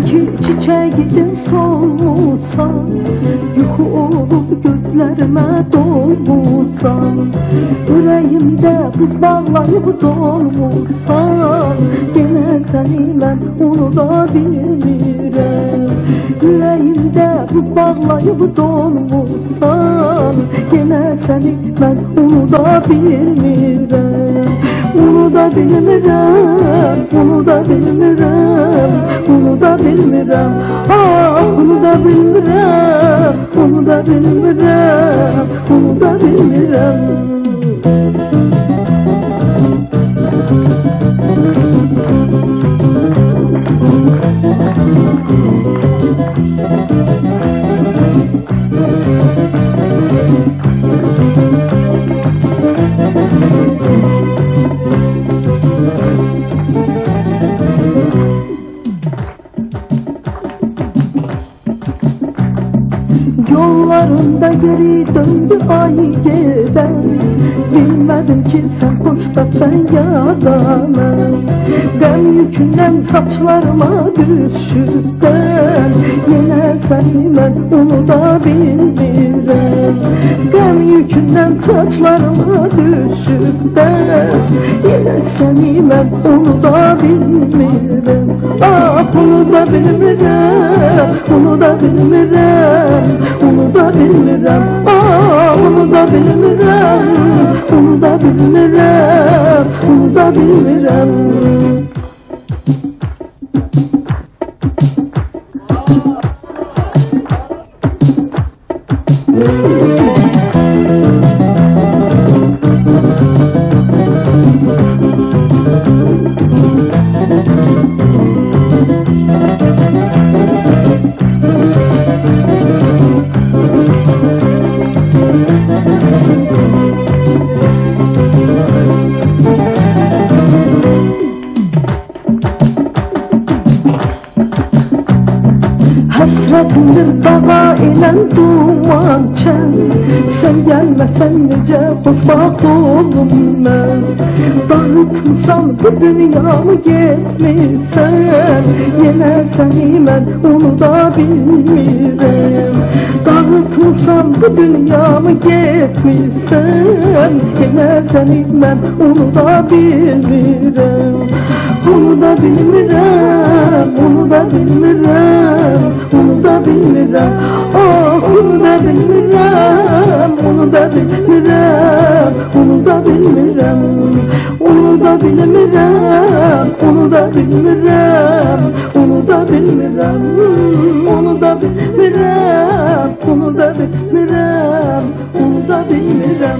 ki çiçeğin solmuşsan, yuxu olup gözlerime dolmuşsan, yüreğimde buz bağlayıp dolmuşsan, yine seni ben unuda bilmirəm. Yüreğimde buz bağlayıp dolmuşsan, yine seni ben unuda bilmirəm. Unuda bilmirəm, unuda bilmirəm, unuda bilmirəm. Ah, unuda bilmirəm, unuda bilmirəm, unuda bilmirəm. Yollarında geri döndü ay geden, bilmedim ki sen xoşbəxtsən ya da mən. Qəm yükündən saçlarıma düşübdən, yenə səni mən unuda bilmirəm. Qəm yükündən saçlarıma düşübdən, yenə səni mən unuda bilmirəm. Ah, unuda bilmirəm, unuda bilmirəm, unuda bilmirəm. Ah, unuda bilmirəm, unuda bilmirəm, unuda bilmirəm. Həsrətimdir dağa ilə duman çən, sən gəlməsən necə xoşbaxt olum mən. Dağıtmısan bu dünyamı getmirsən, yenə səni mən unuda bilmirəm. Dağıtmısan bu dünyamı getmirsən, yenə səni mən unuda bilmirəm. Unuda bilmirəm, unuda bilmirəm, unuda bilmirəm. Ah, unuda bilmirəm, unuda bilmirəm, unuda bilmirəm. Unuda bilmirəm, unuda bilmirəm, unuda bilmirəm. Unuda bilmirəm, unuda bilmirəm, unuda bilmirəm.